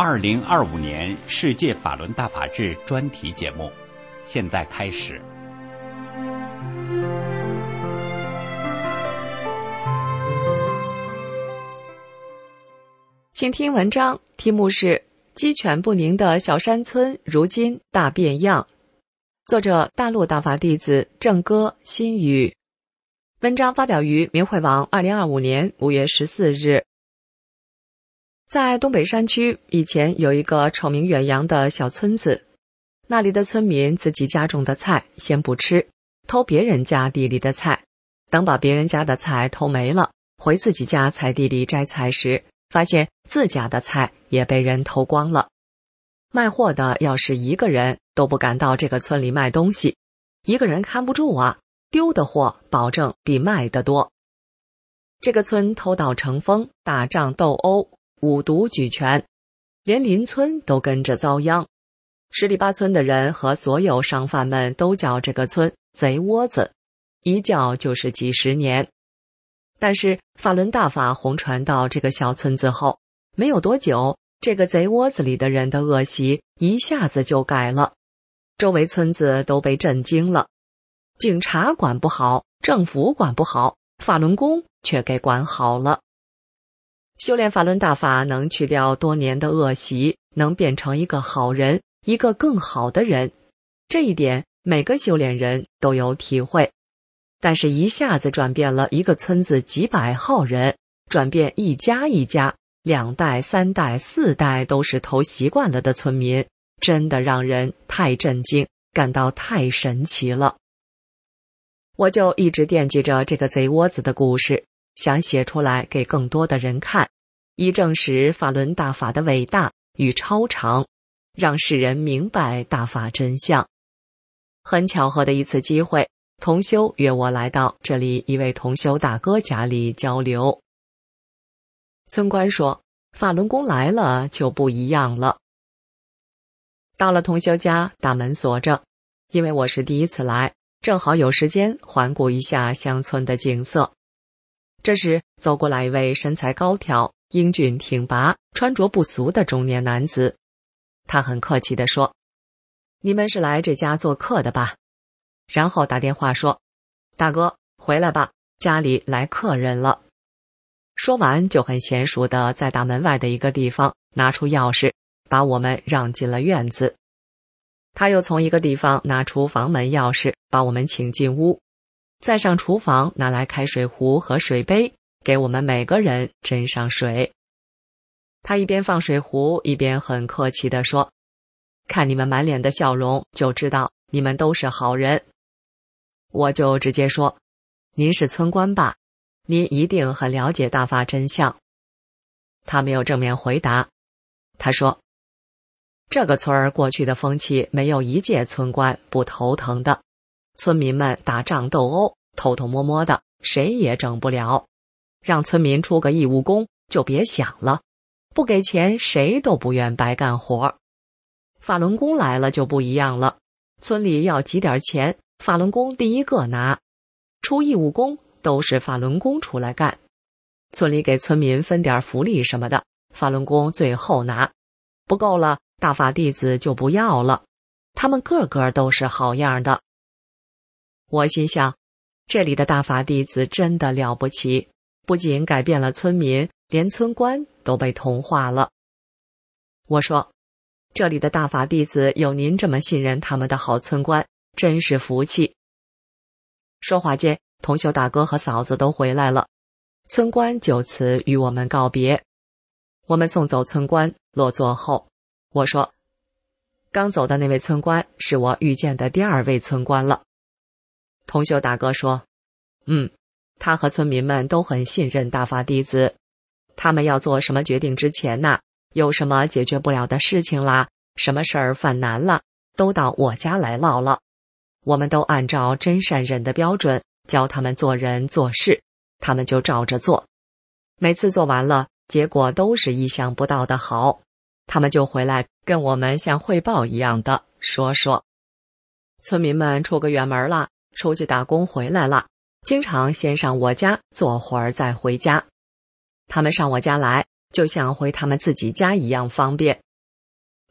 2025年世界法轮大法日专题节目，现在开始。 请听文章，题目是鸡犬不宁的小山村如今大变样，作者大陆大法弟子郑歌、心语。文章发表于明慧网2025年5月14日。在东北山区，以前有一个臭名远扬的小村子，那里的村民自己家种的菜先不吃，偷别人家地里的菜，等把别人家的菜偷没了，回自己家菜地里摘菜时，发现自家的菜也被人偷光了。卖货的要是一个人都不敢到这个村里卖东西，一个人看不住啊，丢的货保证比卖的多。这个村偷盗成风，打仗斗殴，五毒俱全，连邻村都跟着遭殃。十里八村的人和所有商贩们都叫这个村贼窝子，一叫就是几十年。但是法轮大法红传到这个小村子后，没有多久，这个贼窝子里的人的恶习一下子就改了，周围村子都被震惊了。警察管不好，政府管不好，法轮功却给管好了。修炼法轮大法能去掉多年的恶习，能变成一个好人，一个更好的人，这一点每个修炼人都有体会。但是一下子转变了一个村子几百号人，转变一家一家，2代3代4代都是偷习惯了的村民，真的让人太震惊，感到太神奇了。我就一直惦记着这个贼窝子的故事，想写出来给更多的人看，以证实法轮大法的伟大与超常，让世人明白大法真相。很巧合的一次机会，同修约我来到这里一位同修大哥家里交流。村官说，法轮功来了就不一样了。到了同修家，大门锁着，因为我是第一次来，正好有时间环顾一下乡村的景色。这时走过来一位身材高挑、英俊挺拔、穿着不俗的中年男子，他很客气地说，你们是来这家做客的吧？然后打电话说，大哥回来吧，家里来客人了。说完就很娴熟地在大门外的一个地方拿出钥匙，把我们让进了院子。他又从一个地方拿出房门钥匙，把我们请进屋，再上厨房拿来开水壶和水杯，给我们每个人斟上水。他一边放水壶，一边很客气地说，看你们满脸的笑容，就知道你们都是好人。我就直接说，您是村官吧？您一定很了解大法真相。他没有正面回答，他说，这个村儿过去的风气没有一届村官不头疼的，村民们打仗斗殴，偷偷摸摸的，谁也整不了。让村民出个义务工就别想了，不给钱谁都不愿白干活。法轮功来了就不一样了，村里要挤点钱，法轮功第一个拿，出义务工都是法轮功出来干，村里给村民分点福利什么的，法轮功最后拿，不够了大法弟子就不要了，他们个个都是好样的。我心想，这里的大法弟子真的了不起，不仅改变了村民，连村官都被同化了。我说，这里的大法弟子有您这么信任他们的好村官，真是福气。说话间，同修大哥和嫂子都回来了，村官就此与我们告别。我们送走村官，落座后，我说，刚走的那位村官是我遇见的第2位村官了。同修大哥说，他和村民们都很信任大法弟子，他们要做什么决定之前呐，有什么解决不了的事情啦，什么事儿犯难了，都到我家来唠了。我们都按照真善忍的标准教他们做人做事，他们就照着做。每次做完了，结果都是意想不到的好，他们就回来跟我们像汇报一样的说。村民们出个远门了，出去打工回来了，经常先上我家坐会儿再回家。他们上我家来，就像回他们自己家一样方便，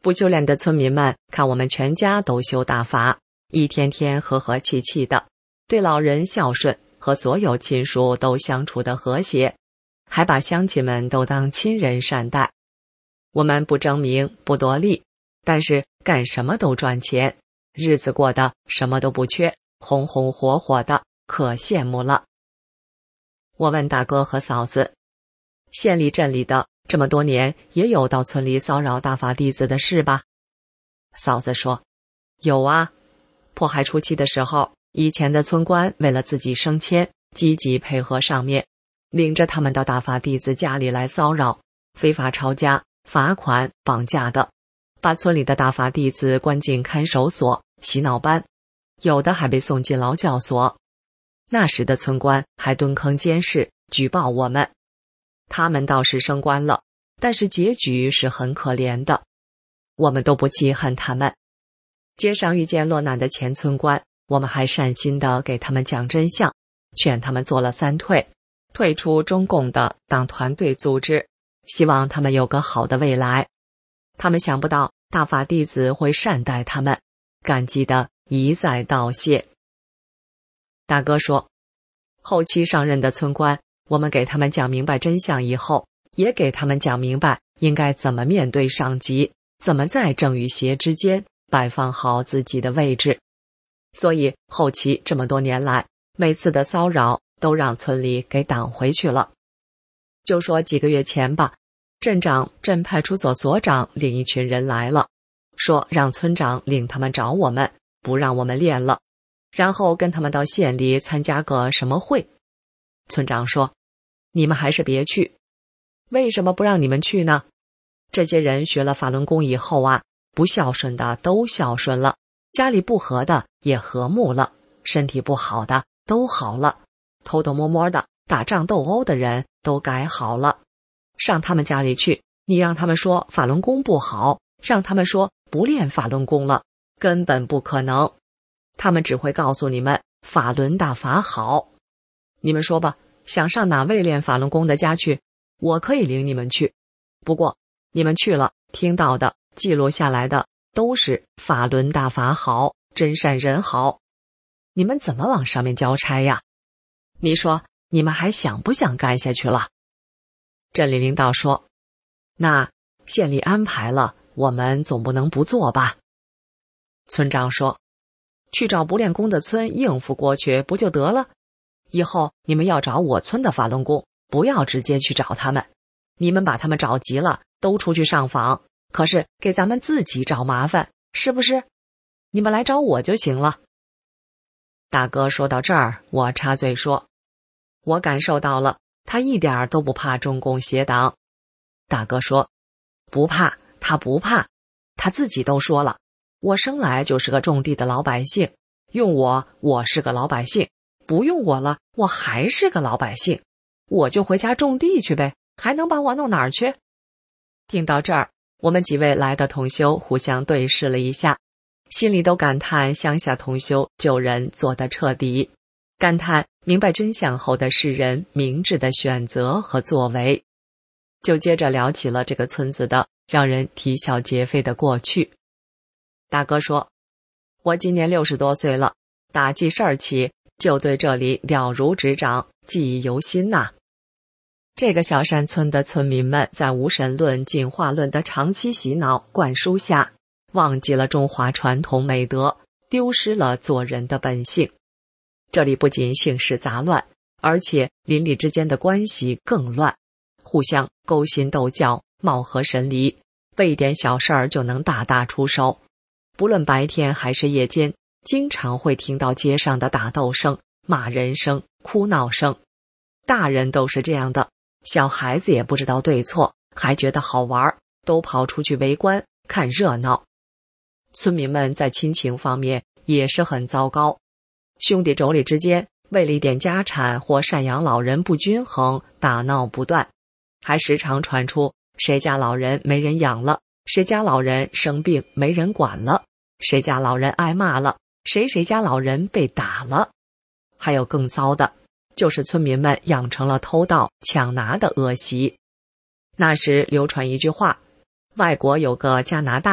不修炼的村民们看我们全家都修大法，一天天和和气气的，对老人孝顺，和所有亲属都相处得和谐，还把乡亲们都当亲人善待。我们不争名，不夺利，但是干什么都赚钱，日子过得什么都不缺，红红火火的，可羡慕了。我问大哥和嫂子，县里镇里的这么多年也有到村里骚扰大法弟子的事吧？嫂子说，有啊，迫害初期的时候，以前的村官为了自己升迁，积极配合上面，领着他们到大法弟子家里来骚扰，非法抄家、罚款、绑架的，把村里的大法弟子关进看守所、洗脑班，有的还被送进劳教所。那时的村官还蹲坑监视，举报我们。他们倒是升官了，但是结局是很可怜的。我们都不记恨他们。街上遇见落难的前村官，我们还善心地给他们讲真相，劝他们做了3退，退出中共的党团队组织，希望他们有个好的未来。他们想不到大法弟子会善待他们，感激地一再道谢。大哥说，后期上任的村官，我们给他们讲明白真相以后，也给他们讲明白应该怎么面对上级，怎么在正与邪之间摆放好自己的位置。所以后期这么多年来，每次的骚扰都让村里给挡回去了。就说几个月前吧，镇长、镇派出所所长领一群人来了，说让村长领他们找我们，不让我们练了，然后跟他们到县里参加个什么会。村长说，你们还是别去。为什么不让你们去呢？这些人学了法轮功以后啊，不孝顺的都孝顺了，家里不和的也和睦了，身体不好的都好了，偷偷摸摸的打仗斗殴的人都改好了。上他们家里去，你让他们说法轮功不好，让他们说不练法轮功了，根本不可能。他们只会告诉你们法轮大法好。你们说吧，想上哪位练法轮功的家去，我可以领你们去。不过你们去了，听到的、记录下来的都是法轮大法好，真善人好。你们怎么往上面交差呀？你说你们还想不想干下去了？镇里领导说，那县里安排了，我们总不能不做吧？村长说，去找不练功的村应付过去不就得了？以后你们要找我村的法轮功，不要直接去找他们，你们把他们找急了，都出去上访，可是给咱们自己找麻烦，是不是？你们来找我就行了。大哥说到这儿，我插嘴说，我感受到了，他一点都不怕中共邪党。大哥说，不怕，他不怕，他自己都说了，我生来就是个种地的老百姓，用我是个老百姓，不用我了，我还是个老百姓，我就回家种地去呗，还能把我弄哪儿去？听到这儿，我们几位来的同修互相对视了一下，心里都感叹乡下同修救人做得彻底，感叹明白真相后的世人明智的选择和作为。就接着聊起了这个村子的让人啼笑皆非的过去。大哥说，我今年60多岁了，打记事儿起就对这里了如指掌，记忆犹新呐。这个小山村的村民们在无神论、进化论的长期洗脑灌输下，忘记了中华传统美德，丢失了做人的本性。这里不仅姓氏杂乱，而且邻里之间的关系更乱，互相勾心斗角，貌合神离，为一点小事儿就能大打出手。不论白天还是夜间，经常会听到街上的打斗声、骂人声、哭闹声。大人都是这样的，小孩子也不知道对错，还觉得好玩，都跑出去围观看热闹。村民们在亲情方面也是很糟糕，兄弟妯娌之间为了一点家产或赡养老人不均衡，打闹不断，还时常传出谁家老人没人养了，谁家老人生病没人管了，谁家老人挨骂了，谁家老人被打了。还有更糟的，就是村民们养成了偷盗抢拿的恶习。那时流传一句话，外国有个加拿大，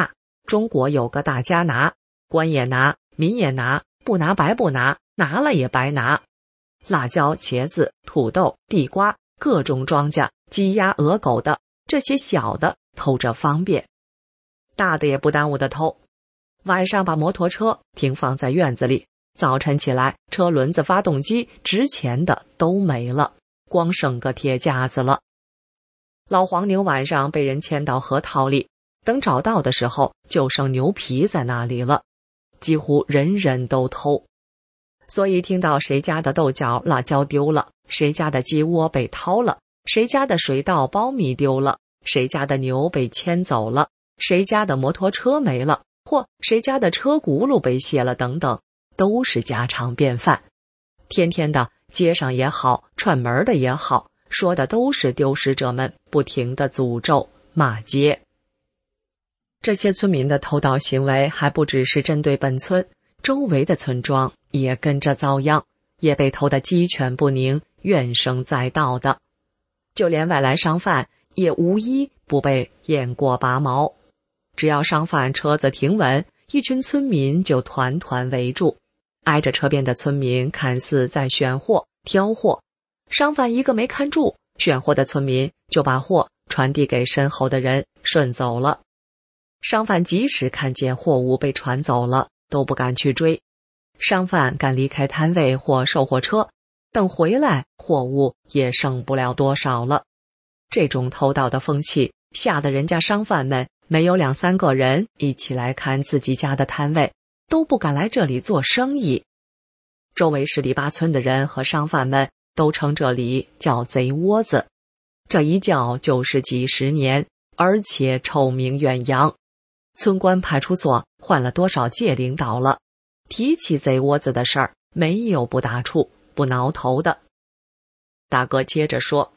中国有个大家拿，官也拿，民也拿，不拿白不拿，拿了也白拿。辣椒、茄子、土豆、地瓜，各种庄稼，鸡鸭鹅狗的，这些小的偷着方便，大的也不耽误的偷。晚上把摩托车停放在院子里，早晨起来，车轮子、发动机值钱的都没了，光剩个铁架子了。老黄牛晚上被人牵到河套里，等找到的时候，就剩牛皮在那里了。几乎人人都偷，所以听到谁家的豆角、辣椒丢了，谁家的鸡窝被掏了，谁家的水稻、苞米丢了，谁家的牛被牵走了，谁家的摩托车没了，或谁家的车轱辘被卸了等等，都是家常便饭。天天的街上也好，串门的也好，说的都是丢失者们不停的诅咒骂街。这些村民的偷盗行为还不只是针对本村，周围的村庄也跟着遭殃，也被偷得鸡犬不宁，怨声载道的。就连外来商贩也无一不被雁过拔毛。只要商贩车子停稳，一群村民就团团围住，挨着车边的村民看似在选货挑货，商贩一个没看住，选货的村民就把货传递给身后的人顺走了。商贩即使看见货物被传走了，都不敢去追。商贩敢离开摊位或售货车，等回来货物也剩不了多少了。这种偷盗的风气吓得人家商贩们没有2-3个人一起来看自己家的摊位，都不敢来这里做生意。周围10里8村的人和商贩们都称这里叫贼窝子，这一叫就是几十年，而且臭名远扬。村官派出所换了多少届领导了，提起贼窝子的事儿，没有不打怵不挠头的。大哥接着说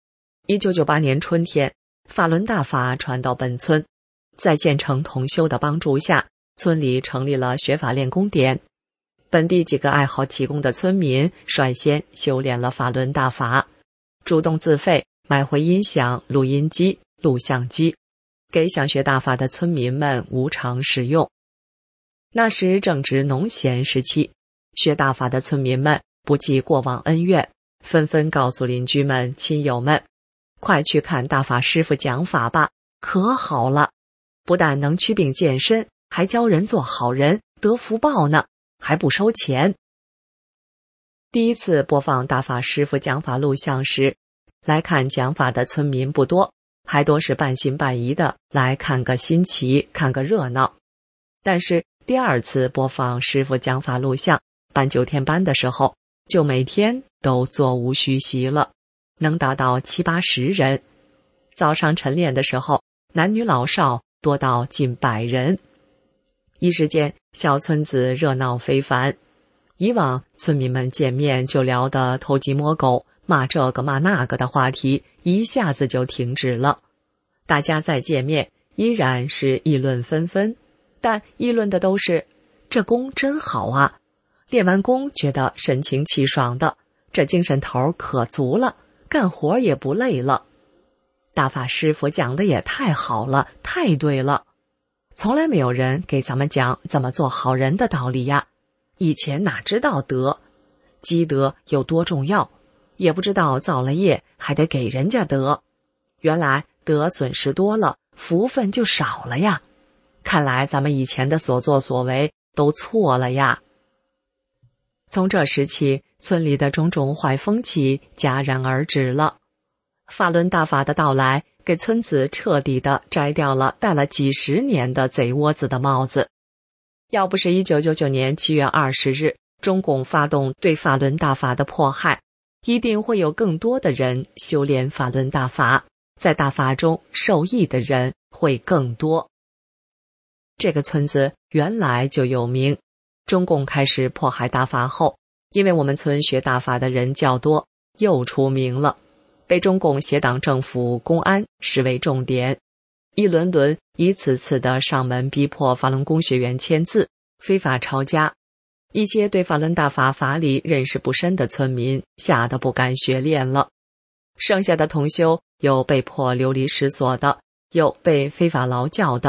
，1998年春天，法轮大法传到本村，在县城同修的帮助下，村里成立了学法练功点。本地几个爱好气功的村民率先修炼了法轮大法，主动自费买回音响、录音机、录像机，给想学大法的村民们无偿使用。那时正值农闲时期，学大法的村民们不计过往恩怨，纷纷告诉邻居们、亲友们，快去看大法师父讲法吧，可好了，不但能祛病健身，还教人做好人，得福报呢，还不收钱。第一次播放大法师父讲法录像时，来看讲法的村民不多，还多是半信半疑的来看个新奇，看个热闹。但是第二次播放师父讲法录像，办9天班的时候，就每天都座无虚席了，能达到70-80人。早上晨练的时候，男女老少多到近100人。一时间，小村子热闹非凡。以往村民们见面就聊得偷鸡摸狗，骂这个骂那个的话题一下子就停止了。大家再见面依然是议论纷纷，但议论的都是这功真好啊，练完功觉得神清气爽的，这精神头可足了，干活也不累了。大法师父讲的也太好了，太对了，从来没有人给咱们讲怎么做好人的道理呀。以前哪知道德，积德有多重要，也不知道造了业还得给人家德。原来德损失多了，福分就少了呀。看来咱们以前的所作所为都错了呀。从这时起，村里的种种坏风气戛然而止了。法轮大法的到来，给村子彻底的摘掉了戴了几十年的贼窝子的帽子。要不是1999年7月20日，中共发动对法轮大法的迫害，一定会有更多的人修炼法轮大法，在大法中受益的人会更多。这个村子原来就有名，中共开始迫害大法后，因为我们村学大法的人较多，又出名了，被中共协党政府公安视为重点，一轮轮一次次的上门逼迫法轮功学员签字，非法抄家。一些对法轮大法法理认识不深的村民吓得不敢学练了，剩下的同修有被迫流离失所的，有被非法劳教的，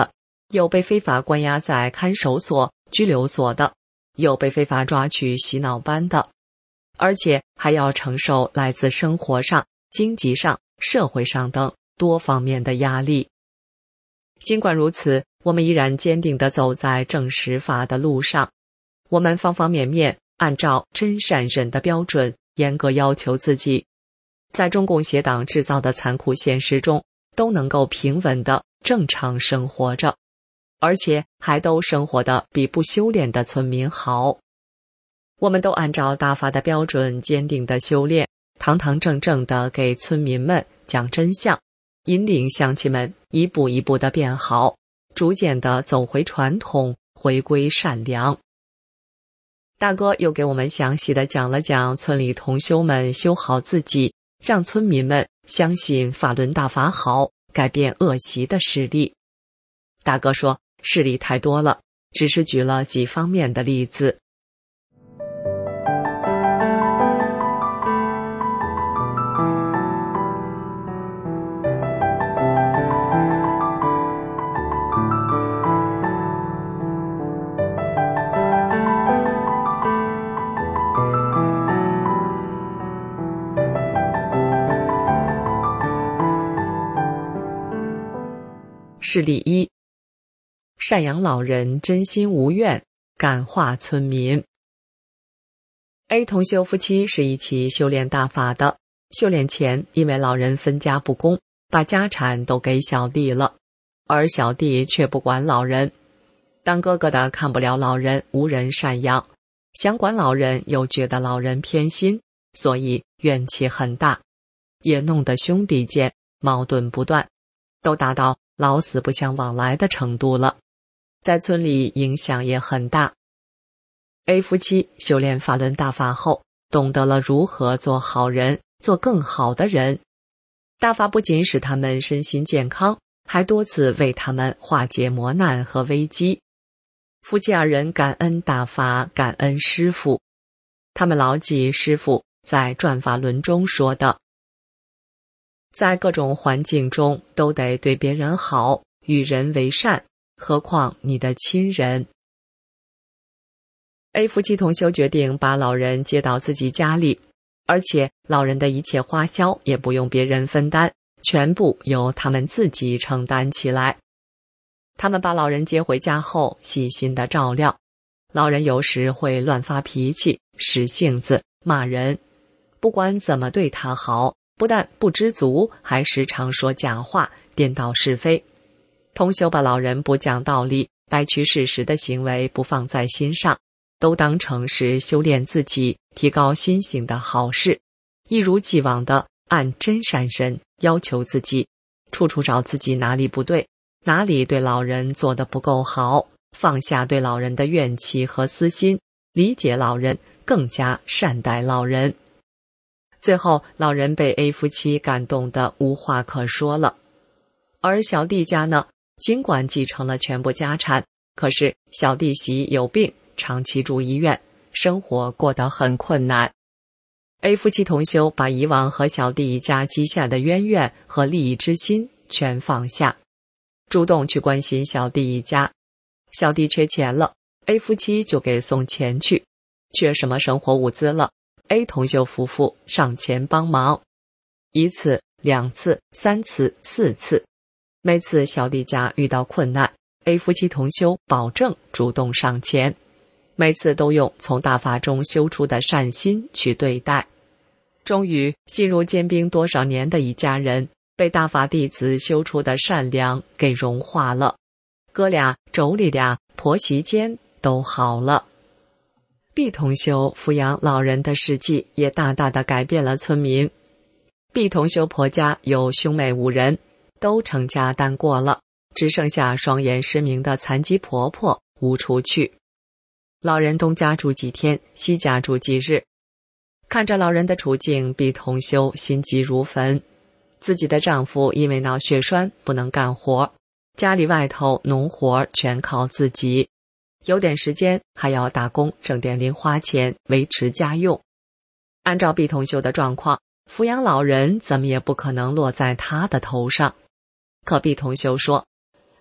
有被非法关押在看守所、拘留所的，有被非法抓去洗脑班的，而且还要承受来自生活上、经济上、社会上等多方面的压力。尽管如此，我们依然坚定地走在正实法的路上，我们方方面面按照真善忍的标准严格要求自己，在中共邪党制造的残酷现实中都能够平稳地正常生活着，而且还都生活得比不修炼的村民好。我们都按照大法的标准坚定地修炼，堂堂正正地给村民们讲真相，引领乡亲们一步一步地变好，逐渐地走回传统，回归善良。大哥又给我们详细地讲了讲村里同修们修好自己，让村民们相信法轮大法好，改变恶习的事例。大哥说事例太多了，只是举了几方面的例子。事例一，赡养老人真心无怨，感化村民。A 同修夫妻是一起修炼大法的，修炼前因为老人分家不公，把家产都给小弟了，而小弟却不管老人。当哥哥的看不了老人无人赡养，想管老人又觉得老人偏心，所以怨气很大，也弄得兄弟间矛盾不断，都达到老死不相往来的程度了，在村里影响也很大。A 夫妻修炼法轮大法后，懂得了如何做好人，做更好的人。大法不仅使他们身心健康，还多次为他们化解磨难和危机。夫妻二人感恩大法，感恩师父。他们牢记师父在转法轮中说的，在各种环境中都得对别人好，与人为善，何况你的亲人。A 夫妻同修决定把老人接到自己家里，而且老人的一切花销也不用别人分担，全部由他们自己承担起来。他们把老人接回家后，细心地照料。老人有时会乱发脾气，使性子，骂人。不管怎么对他好，不但不知足，还时常说假话，颠倒是非。同修把老人不讲道理、歪曲事实的行为不放在心上，都当成是修炼自己、提高心性的好事，一如既往地按真善忍要求自己，处处找自己哪里不对，哪里对老人做得不够好，放下对老人的怨气和私心，理解老人，更加善待老人。最后，老人被 A 夫妻感动得无话可说了。而小弟家呢，尽管继承了全部家产，可是小弟媳有病，长期住医院，生活过得很困难。A 夫妻同修把以往和小弟一家积下的冤怨和利益之心全放下，主动去关心小弟一家。小弟缺钱了， A 夫妻就给送钱去，缺什么生活物资了， A 同修夫妇上前帮忙，一次、两次、三次、四次。每次小弟家遇到困难， A 夫妻同修保证主动上前，每次都用从大法中修出的善心去对待。终于，心如坚冰多少年的一家人，被大法弟子修出的善良给融化了，哥俩、妯娌俩、婆媳间都好了。B 同修抚养老人的事迹也大大地改变了村民。B 同修婆家有兄妹5人，都成家单过了，只剩下双眼失明的残疾婆婆无处去。老人东家住几天，西家住几日。看着老人的处境，B 同修心急如焚。自己的丈夫因为脑血栓不能干活，家里外头农活全靠自己，有点时间还要打工挣点零花钱维持家用。按照 B 同修的状况，抚养老人怎么也不可能落在他的头上。可 B 同修说，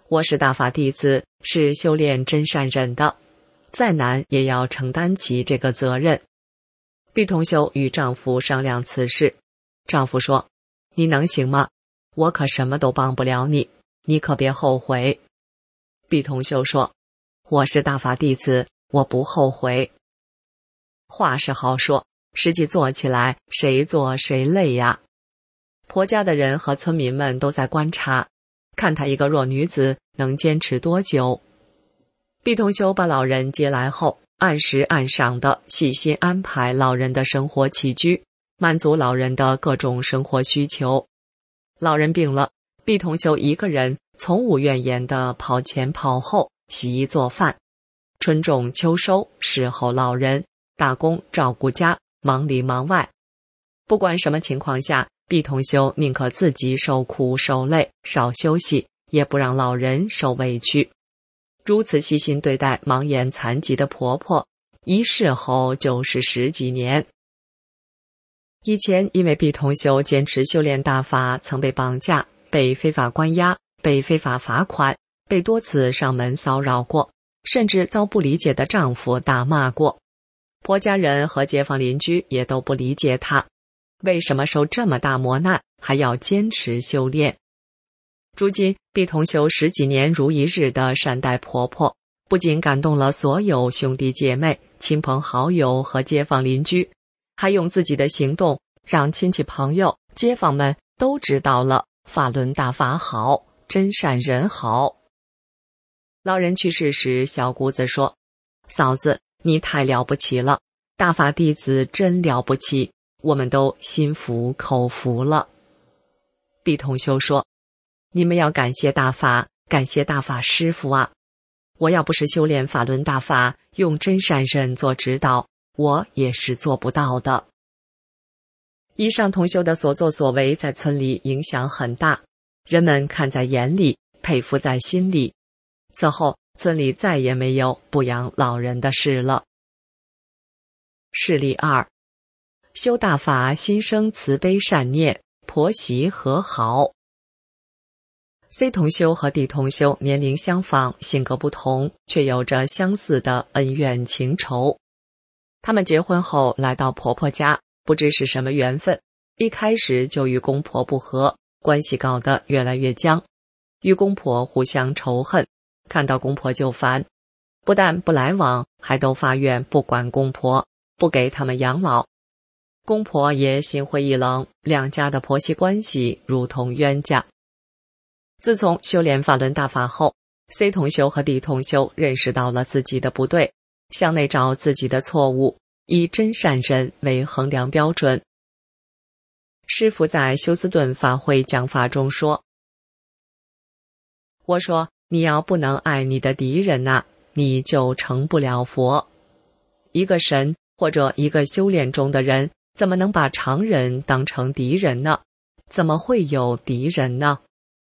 我是大法弟子，是修炼真善忍的，再难也要承担起这个责任。毕同修与丈夫商量此事，丈夫说：你能行吗？我可什么都帮不了你，你可别后悔。毕同修说：我是大法弟子，我不后悔。话是好说，实际做起来谁做谁累呀。婆家的人和村民们都在观察，看她一个弱女子能坚持多久。毕同修把老人接来后，按时按赏地细心安排老人的生活起居，满足老人的各种生活需求。老人病了，毕同修一个人从无怨言地跑前跑后，洗衣做饭，春种秋收，侍候老人，打工照顾家，忙里忙外。不管什么情况下，毕同修宁可自己受苦受累，少休息，也不让老人受委屈。如此细心对待盲眼残疾的婆婆，一侍候就是10几年。以前因为毕同修坚持修炼大法，曾被绑架，被非法关押，被非法罚款，被多次上门骚扰过，甚至遭不理解的丈夫打骂过。婆家人和街坊邻居也都不理解她，为什么受这么大磨难还要坚持修炼？如今毕同修10几年如一日的善待婆婆，不仅感动了所有兄弟姐妹、亲朋好友和街坊邻居，还用自己的行动让亲戚朋友、街坊们都知道了法轮大法好，真善人好。老人去世时，小姑子说：嫂子，你太了不起了，大法弟子真了不起，我们都心服口服了。毕同修说：你们要感谢大法，感谢大法师父啊！我要不是修炼法轮大法，用真善忍做指导，我也是做不到的。以上同修的所作所为在村里影响很大，人们看在眼里，佩服在心里。此后村里再也没有不养老人的事了。事例2，修大法心生慈悲善念，婆媳和好。C 同修和 D 同修年龄相仿，性格不同，却有着相似的恩怨情仇。他们结婚后来到婆婆家，不知是什么缘分，一开始就与公婆不和，关系搞得越来越僵，与公婆互相仇恨，看到公婆就烦，不但不来往，还都发愿不管公婆，不给他们养老。公婆也心灰意冷，两家的婆媳关系如同冤家。自从修炼法轮大法后， C 同修和 D 同修认识到了自己的不对，向内找自己的错误，以真善忍为衡量标准。师父在休斯顿法会讲法中说：我说你要不能爱你的敌人啊，你就成不了佛。一个神或者一个修炼中的人，怎么能把常人当成敌人呢？怎么会有敌人呢？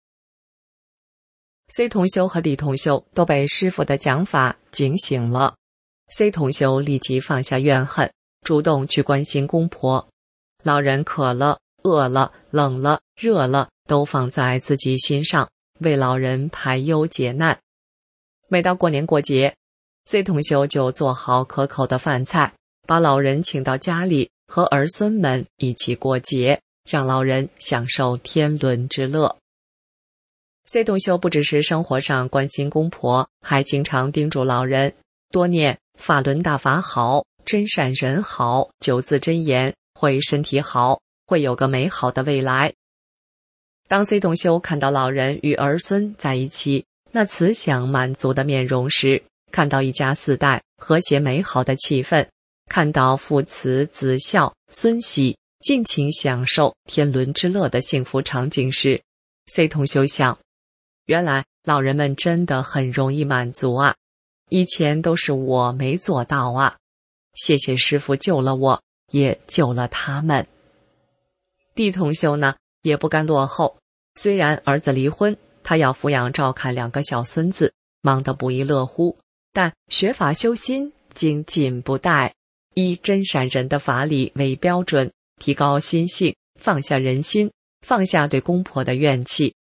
C 同修和 D 同修都被师父的讲法警醒了。C 同修立即放下怨恨，主动去关心公婆。老人渴了、饿了、冷了、热了，都放在自己心上，为老人排忧解难。每到过年过节， C 同修就做好可口的饭菜，把老人请到家里，和儿孙们一起过节，让老人享受天伦之乐。C 同修不只是生活上关心公婆，还经常叮嘱老人多念法轮大法好，真善人好9字真言，会身体好，会有个美好的未来。当 C 同修看到老人与儿孙在一起，那慈祥满足的面容时，看到一家4代和谐美好的气氛，看到父慈子孝孙喜尽情享受天伦之乐的幸福场景时， C 同修想，原来老人们真的很容易满足啊，以前都是我没做到啊，谢谢师父救了我，也救了他们。D 同修呢，也不甘落后，虽然儿子离婚，他要抚养照看2个小孙子，忙得不亦乐乎，但学法修心，精进不怠，以真善忍的法理为标准，提高心性，放下人心，放下对公婆的怨气。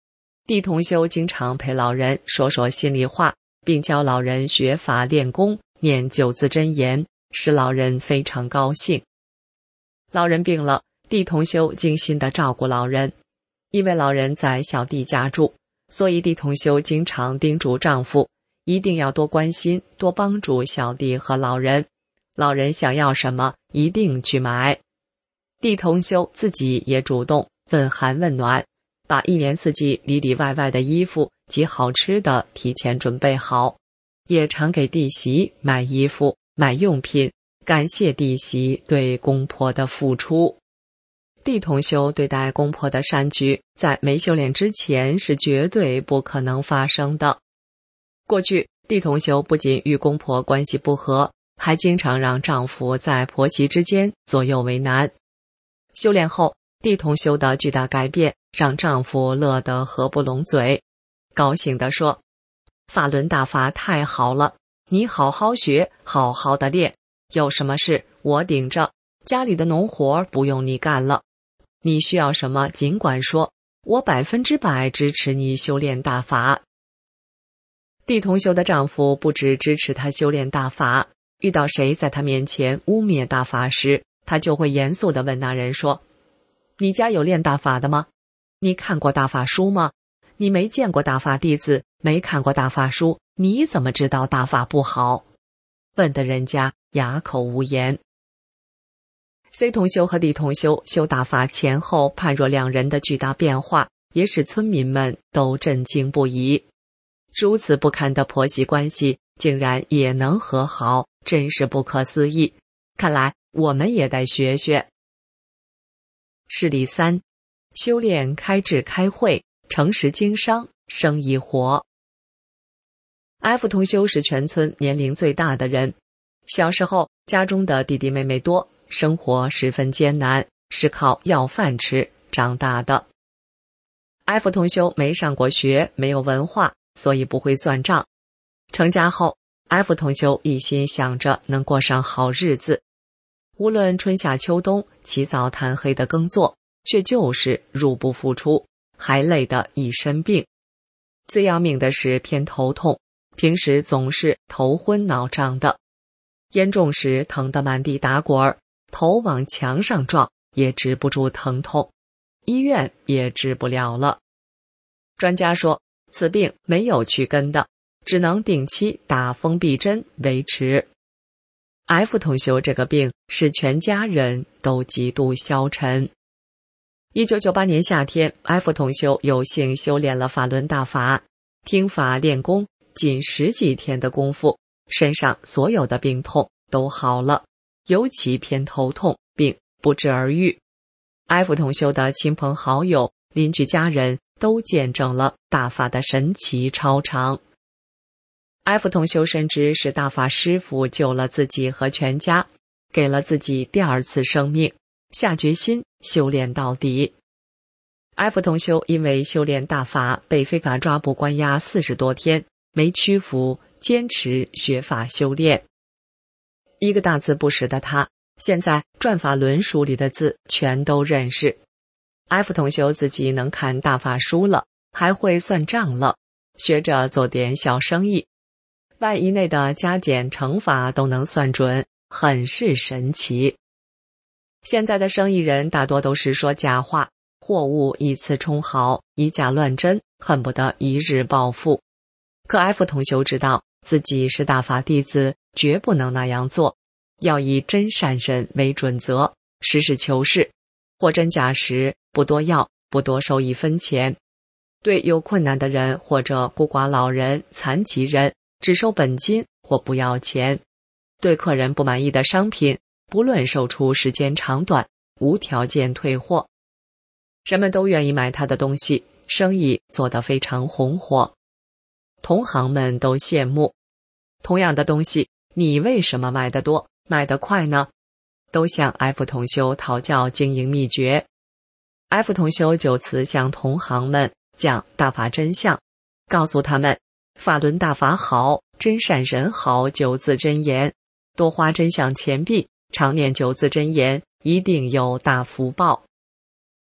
地同修经常陪老人说说心里话，并教老人学法练功，念九字真言，使老人非常高兴。老人病了，地同修精心地照顾老人。因为老人在小弟家住，所以地同修经常叮嘱丈夫一定要多关心多帮助小弟和老人，老人想要什么一定去买。地同修自己也主动问寒问暖，把一年四季里里外外的衣服及好吃的提前准备好，也常给弟媳买衣服买用品，感谢弟媳对公婆的付出。地同修对待公婆的善举，在没修炼之前是绝对不可能发生的。过去地同修不仅与公婆关系不和，还经常让丈夫在婆媳之间左右为难。修炼后，地同修的巨大改变让丈夫乐得合不拢嘴，高兴地说：法轮大法太好了，你好好学，好好的练，有什么事我顶着，家里的农活不用你干了，你需要什么尽管说，我100%支持你修炼大法。地同修的丈夫不只支持她修炼大法，遇到谁在她面前污蔑大法时，他就会严肃地问那人说：你家有练大法的吗？你看过大法书吗？你没见过大法弟子，没看过大法书，你怎么知道大法不好？问得人家哑口无言。C 同修和地同修修大法前后判若两人的巨大变化，也使村民们都震惊不已。如此不堪的婆媳关系竟然也能和好，真是不可思议。看来我们也得学学。事例3，修炼开智开慧，诚实经商，生意活。F 同修是全村年龄最大的人，小时候家中的弟弟妹妹多，生活十分艰难，是靠要饭吃长大的。F 同修没上过学，没有文化，所以不会算账。成家后， F 同修一心想着能过上好日子，无论春夏秋冬，起早贪黑的耕作，却就是入不敷出，还累得一身病。最要命的是偏头痛，平时总是头昏脑胀的，严重时疼得满地打滚，头往墙上撞也止不住疼痛，医院也治不了了。专家说此病没有去根的，只能定期打封闭针维持。F 同修这个病使全家人都极度消沉。1998年夏天， F 同修有幸修炼了法轮大法，听法练功，仅10几天的功夫，身上所有的病痛都好了，尤其偏头痛病不治而愈。F 同修的亲朋好友、邻居家人都见证了大法的神奇超常。F 同修深知是大法师父救了自己和全家，给了自己第2次生命，下决心修炼到底。F 同修因为修炼大法被非法抓捕关押40多天，没屈服，坚持学法修炼。一个大字不识的他，现在转法轮书里的字全都认识。F 同修自己能看大法书了，还会算账了，学着做点小生意，万以内的加减乘法都能算准，很是神奇。现在的生意人大多都是说假话，货物以次充好，以假乱真，恨不得一日暴富。可 F 同修知道自己是大法弟子，绝不能那样做，要以真善忍为准则，实事求是，货真价实，不多要，不多收1分钱。对有困难的人或者孤寡老人、残疾人，只收本金或不要钱。对客人不满意的商品，不论售出时间长短，无条件退货。人们都愿意买他的东西，生意做得非常红火。同行们都羡慕，同样的东西，你为什么卖得多，卖得快呢？都向 F 同修讨教经营秘诀。F 同修就此向同行们讲大法真相，告诉他们法轮大法好，真善人好9字真言，多花真相钱币，常念9字真言，一定有大福报。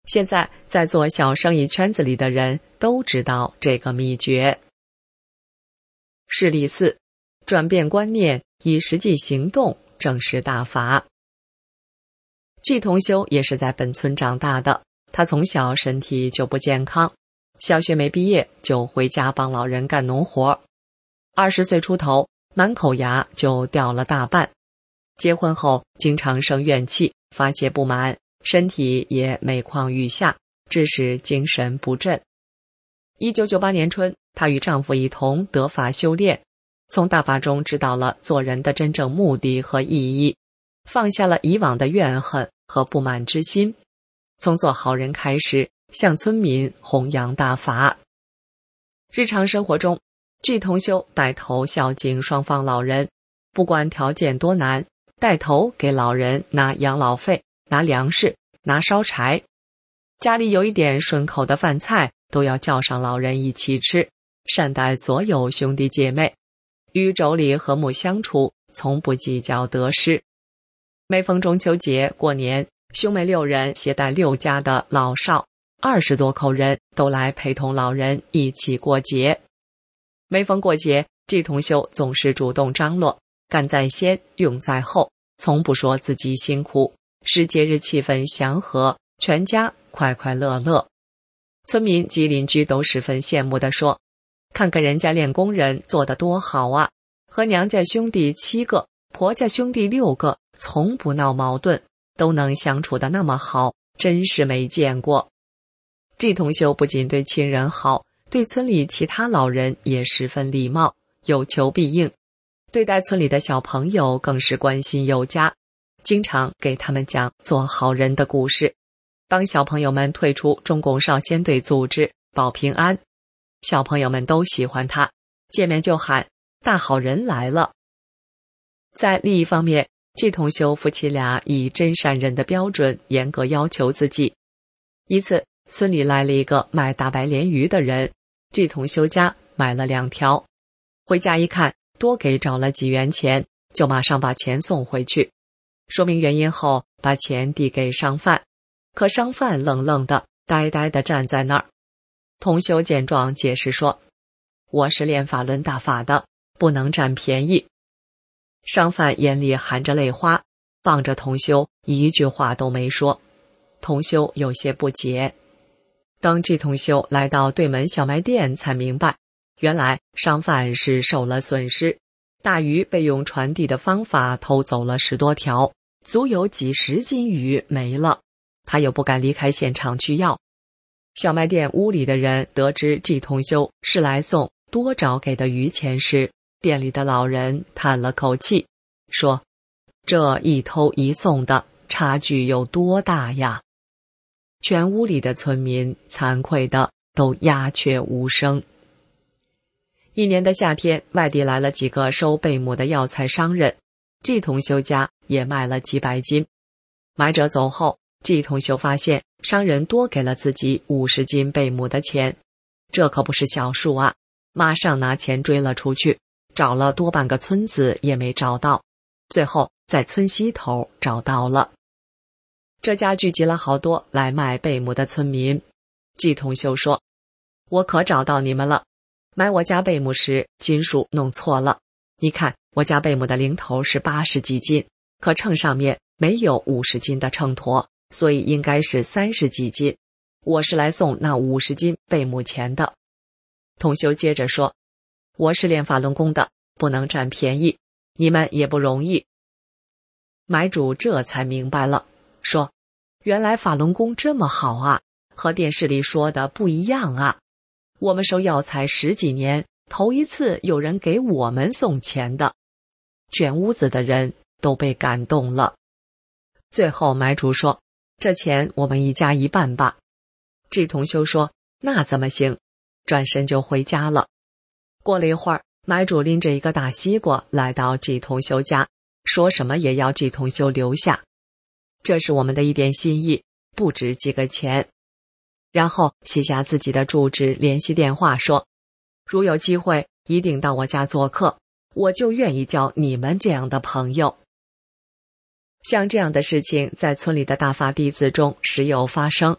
现在在做小生意圈子里的人都知道这个秘诀。事例4，转变观念，以实际行动正视大法。季同修也是在本村长大的，他从小身体就不健康，小学没毕业就回家帮老人干农活，20岁出头，满口牙就掉了大半。结婚后经常生怨气，发泄不满，身体也每况愈下，致使精神不振。1998年春，她与丈夫一同得法修炼，从大法中知道了做人的真正目的和意义，放下了以往的怨恨和不满之心，从做好人开始，向村民弘扬大法。日常生活中，季同修带头孝敬双方老人，不管条件多难，带头给老人拿养老费，拿粮食，拿烧柴。家里有一点顺口的饭菜，都要叫上老人一起吃，善待所有兄弟姐妹，与妯娌和睦相处，从不计较得失。每逢中秋节、过年，兄妹6人携带6家的老少20多口人都来陪同老人一起过节。每逢过节，季同修总是主动张罗，干在先，用在后，从不说自己辛苦，使节日气氛祥和，全家快快乐乐。村民及邻居都十分羡慕地说，看看人家练工人做得多好啊，和娘家兄弟7个，婆家兄弟6个，从不闹矛盾，都能相处得那么好，真是没见过。季同修不仅对亲人好，对村里其他老人也十分礼貌，有求必应，对待村里的小朋友更是关心有加，经常给他们讲做好人的故事，帮小朋友们退出中共少先队组织，保平安。小朋友们都喜欢他，见面就喊大好人来了。在利益方面，季同修夫妻俩以真善忍的标准严格要求自己。一次，村里来了一个卖大白鲢鱼的人，季同修家买了2条，回家一看，多给找了几元钱，就马上把钱送回去。说明原因后，把钱递给商贩，可商贩愣愣的，呆呆地站在那儿。同修见状解释说，我是练法轮大法的，不能占便宜。商贩眼里含着泪花，望着同修，一句话都没说。同修有些不解。等季同修来到对门小卖店，才明白，原来商贩是受了损失，大鱼被用传递的方法偷走了10多条，足有几十斤鱼没了，他又不敢离开现场去要。小卖店屋里的人得知季同修是来送多找给的鱼钱时，店里的老人叹了口气，说，这一偷一送的差距有多大呀？全屋里的村民惭愧的都鸦雀无声。一年的夏天，外地来了几个收贝母的药材商人，季同修家也卖了几百斤。买者走后，季同修发现商人多给了自己50斤贝母的钱，这可不是小数啊！马上拿钱追了出去，找了多半个村子也没找到，最后在村西头找到了。这家聚集了好多来卖贝母的村民。季同修说，我可找到你们了，买我家贝母时斤数弄错了，你看我家贝母的零头是80几斤，可秤上面没有50斤的秤砣，所以应该是30几斤，我是来送那50斤贝母钱的。同修接着说，我是练法轮功的，不能占便宜，你们也不容易。买主这才明白了，说，原来法轮功这么好啊，和电视里说的不一样啊。我们收药材10几年，头一次有人给我们送钱的。全屋子的人都被感动了。最后买主说，这钱我们一家一半吧。季同修说，那怎么行，转身就回家了。过了一会儿，买主拎着一个大西瓜来到季同修家，说什么也要季同修留下。这是我们的一点心意，不值几个钱。然后写下自己的住址、联系电话，说，如有机会一定到我家做客，我就愿意交你们这样的朋友。像这样的事情在村里的大法弟子中时有发生，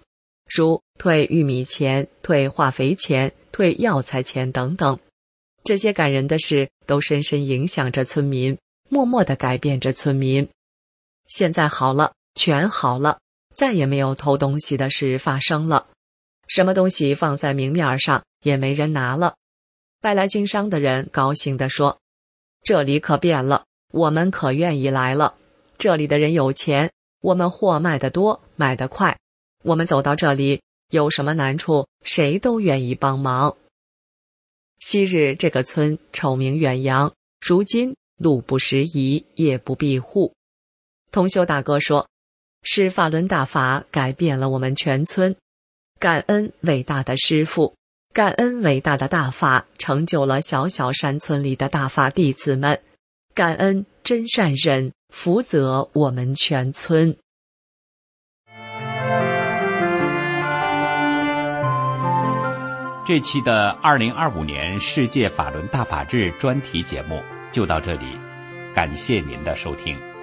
如退玉米钱、退化肥钱、退药材钱等等。这些感人的事都深深影响着村民，默默地改变着村民。现在好了，全好了，再也没有偷东西的事发生了。什么东西放在明面上也没人拿了。外来经商的人高兴地说：这里可变了，我们可愿意来了。这里的人有钱，我们货卖得多，卖得快。我们走到这里，有什么难处，谁都愿意帮忙。昔日这个村臭名远扬，如今路不拾遗，夜不闭户。同修大哥说，是法轮大法改变了我们全村。感恩伟大的师父，感恩伟大的大法，成就了小小山村里的大法弟子们。感恩真善忍，福泽我们全村。 这期的2025年世界法轮大法日专题节目就到这里，感谢您的收听。